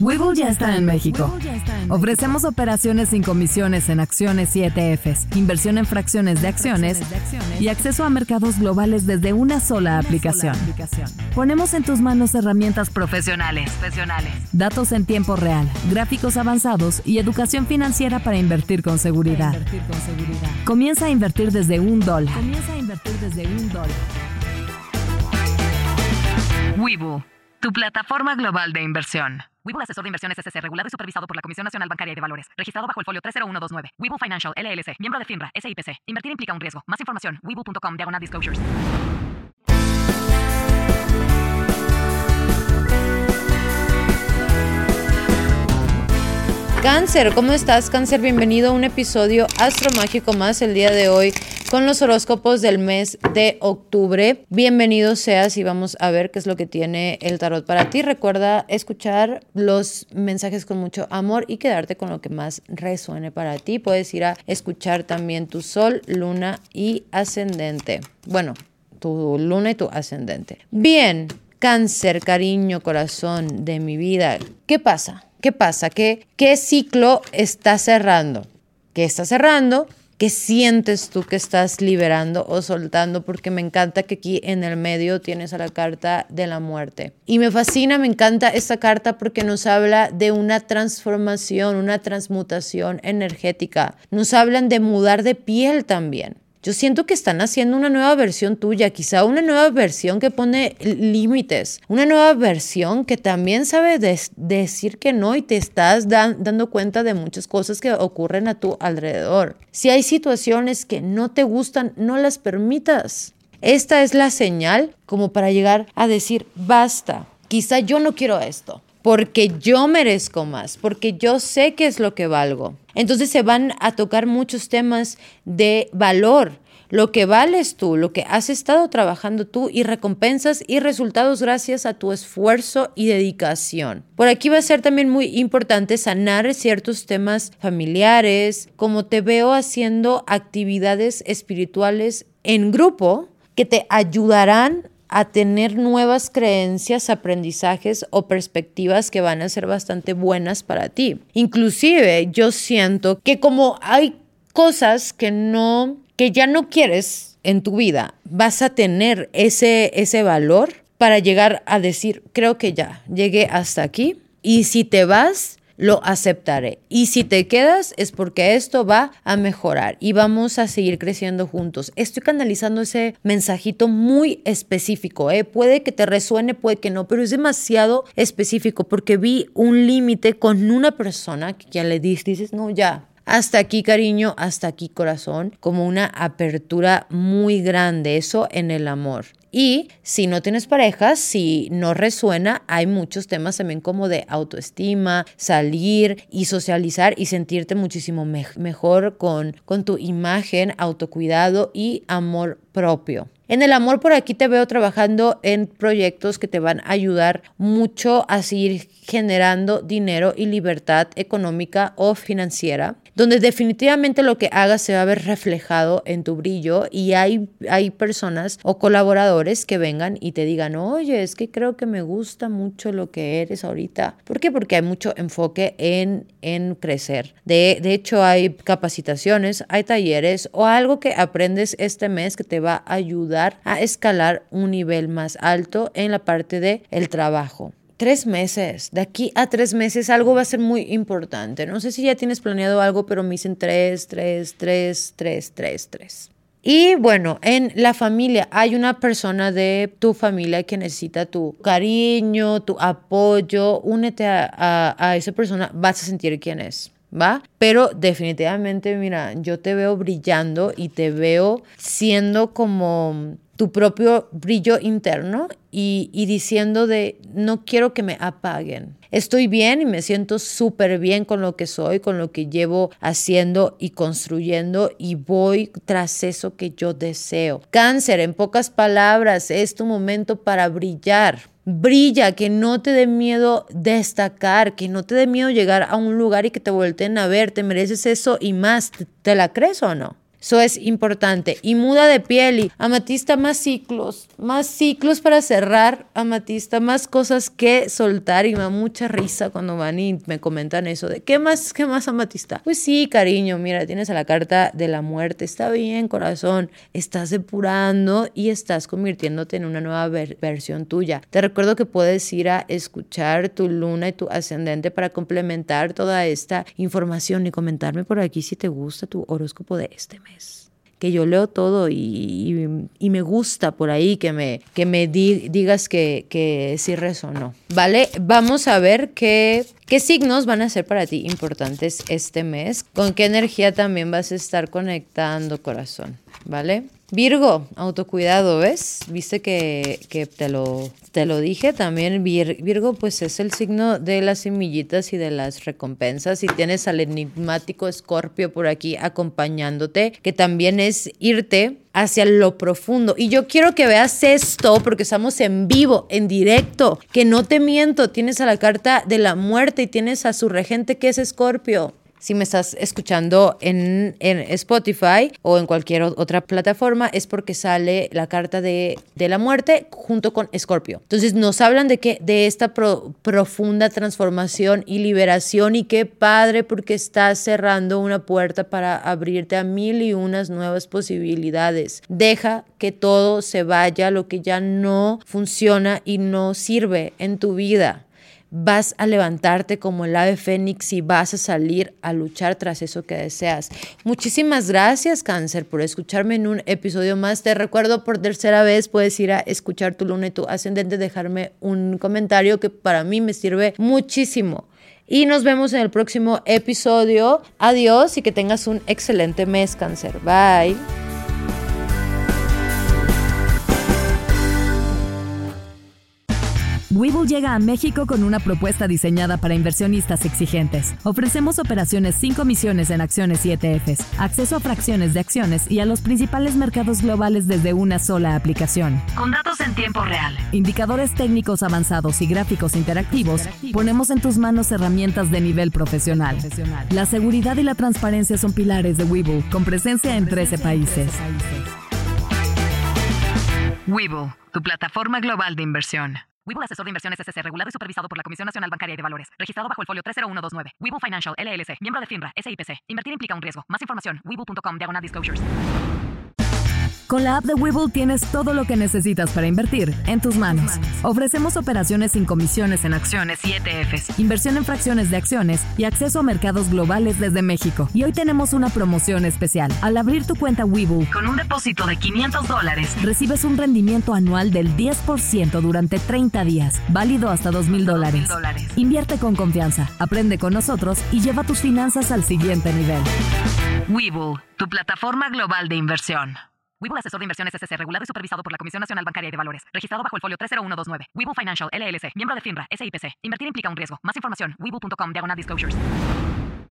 Webull ya está en México. Ofrecemos operaciones sin comisiones en acciones y ETFs, inversión en fracciones de acciones y acceso a mercados globales desde una sola aplicación. Ponemos en tus manos herramientas profesionales, datos en tiempo real, gráficos avanzados y educación financiera para invertir con seguridad. Comienza a invertir desde $1. Webull, tu plataforma global de inversión. Webull Asesor de Inversiones S.C. regulado y supervisado por la Comisión Nacional Bancaria y de Valores. Registrado bajo el folio 30129. Webull Financial, LLC. Miembro de FINRA, SIPC. Invertir implica un riesgo. Más información, webull.com/disclosures. Cáncer, ¿cómo estás, Cáncer? Bienvenido a un episodio astromágico más el día de hoy con los horóscopos del mes de octubre. Bienvenido seas y vamos a ver qué es lo que tiene el tarot para ti. Recuerda escuchar los mensajes con mucho amor y quedarte con lo que más resuene para ti. Puedes ir a escuchar también tu sol, luna y ascendente. Bueno, tu luna y tu ascendente. Bien, Cáncer, cariño, corazón de mi vida. ¿Qué pasa? ¿Qué ciclo está cerrando? ¿Qué está cerrando? ¿Qué sientes tú que estás liberando o soltando? Porque me encanta que aquí en el medio tienes a la carta de la muerte. Y me fascina, me encanta esta carta porque nos habla de una transformación, una transmutación energética. Nos hablan de mudar de piel también. Yo siento que están haciendo una nueva versión tuya, quizá una nueva versión que pone límites, una nueva versión que también sabe decir que no y te estás dando cuenta de muchas cosas que ocurren a tu alrededor. Si hay situaciones que no te gustan, no las permitas. Esta es la señal como para llegar a decir, basta, quizá yo no quiero esto. Porque yo merezco más, porque yo sé qué es lo que valgo. Entonces se van a tocar muchos temas de valor, lo que vales tú, lo que has estado trabajando tú y recompensas y resultados gracias a tu esfuerzo y dedicación. Por aquí va a ser también muy importante sanar ciertos temas familiares, como te veo haciendo actividades espirituales en grupo que te ayudarán a tener nuevas creencias, aprendizajes o perspectivas que van a ser bastante buenas para ti. Inclusive yo siento que como hay cosas que ya no quieres en tu vida, vas a tener ese valor para llegar a decir, creo que ya llegué hasta aquí y si te vas, lo aceptaré. Y si te quedas es porque esto va a mejorar y vamos a seguir creciendo juntos. Estoy canalizando ese mensajito muy específico, Puede que te resuene, puede que no, pero es demasiado específico porque vi un límite con una persona que ya le dices, no, ya. Hasta aquí, cariño, hasta aquí, corazón, como una apertura muy grande, eso en el amor. Y si no tienes pareja, si no resuena, hay muchos temas también como de autoestima, salir y socializar y sentirte muchísimo mejor con tu imagen, autocuidado y amor propio. En el amor por aquí te veo trabajando en proyectos que te van a ayudar mucho a seguir generando dinero y libertad económica o financiera, donde definitivamente lo que hagas se va a ver reflejado en tu brillo y hay personas o colaboradores que vengan y te digan, oye, es que creo que me gusta mucho lo que eres ahorita. ¿Por qué? Porque hay mucho enfoque en crecer. De hecho, hay capacitaciones, hay talleres o algo que aprendes este mes que te va a ayudar a escalar un nivel más alto en la parte del trabajo. 3 meses, de aquí a 3 meses algo va a ser muy importante. No sé si ya tienes planeado algo, pero me dicen 3. Y bueno, en la familia hay una persona de tu familia que necesita tu cariño, tu apoyo. Únete a esa persona, vas a sentir quién es. ¿Va? Pero definitivamente, mira, yo te veo brillando y te veo siendo como tu propio brillo interno y diciendo de no quiero que me apaguen. Estoy bien y me siento súper bien con lo que soy, con lo que llevo haciendo y construyendo y voy tras eso que yo deseo. Cáncer, en pocas palabras, es tu momento para brillar. Brilla, que no te dé miedo destacar, que no te dé miedo llegar a un lugar y que te volteen a ver. Te mereces eso y más. ¿Te la crees o no? Eso es importante. Y muda de piel y amatista, más ciclos para cerrar, amatista, más cosas que soltar. Y me da mucha risa cuando van y me comentan eso de ¿qué más amatista? Pues sí, cariño, mira, tienes a la carta de la muerte. Está bien, corazón, estás depurando y estás convirtiéndote en una nueva versión tuya. Te recuerdo que puedes ir a escuchar tu luna y tu ascendente para complementar toda esta información y comentarme por aquí si te gusta tu horóscopo de este mes. Que yo leo todo y me gusta por ahí que me digas que sí resonó. ¿Vale? Vamos a ver qué signos van a ser para ti importantes este mes. Con qué energía también vas a estar conectando, corazón. ¿Vale? Virgo, autocuidado, ¿ves? Viste que te lo dije también. Virgo, pues es el signo de las semillitas y de las recompensas. Y tienes al enigmático Escorpio por aquí acompañándote, que también es irte hacia lo profundo. Y yo quiero que veas esto porque estamos en vivo, en directo, que no te miento. Tienes a la carta de la muerte y tienes a su regente que es Escorpio. Si me estás escuchando en Spotify o en cualquier otra plataforma, es porque sale la carta de la muerte junto con Escorpio. Entonces nos hablan de esta profunda transformación y liberación, y qué padre porque estás cerrando una puerta para abrirte a 1001 nuevas posibilidades. Deja que todo se vaya, lo que ya no funciona y no sirve en tu vida. Vas a levantarte como el ave fénix y vas a salir a luchar tras eso que deseas. Muchísimas gracias, Cáncer, por escucharme en un episodio más. Te recuerdo, por tercera vez puedes ir a escuchar tu luna y tu ascendente, dejarme un comentario que para mí me sirve muchísimo. Y nos vemos en el próximo episodio. Adiós y que tengas un excelente mes, Cáncer. Bye. Webull llega a México con una propuesta diseñada para inversionistas exigentes. Ofrecemos operaciones sin comisiones en acciones y ETFs, acceso a fracciones de acciones y a los principales mercados globales desde una sola aplicación. Con datos en tiempo real, Indicadores técnicos avanzados y gráficos interactivos, ponemos en tus manos herramientas de nivel profesional. La seguridad y la transparencia son pilares de Webull, con presencia en 13 países. Webull, tu plataforma global de inversión. Webull Asesor de Inversiones S.C., regulado y supervisado por la Comisión Nacional Bancaria y de Valores. Registrado bajo el folio 30129. Webull Financial, LLC. Miembro de FINRA, SIPC. Invertir implica un riesgo. Más información, webull.com/disclosures. Con la app de Webull tienes todo lo que necesitas para invertir en tus manos. Ofrecemos operaciones sin comisiones en acciones y ETFs, inversión en fracciones de acciones y acceso a mercados globales desde México. Y hoy tenemos una promoción especial. Al abrir tu cuenta Webull, Con un depósito de $500, recibes un rendimiento anual del 10% durante 30 días, válido hasta $2,000. Invierte con confianza, aprende con nosotros y lleva tus finanzas al siguiente nivel. Webull, tu plataforma global de inversión. Webull Asesor de Inversiones S.C., regulado y supervisado por la Comisión Nacional Bancaria y de Valores. Registrado bajo el folio 30129. Webull Financial, LLC. Miembro de FINRA, SIPC. Invertir implica un riesgo. Más información, webull.com/disclosures.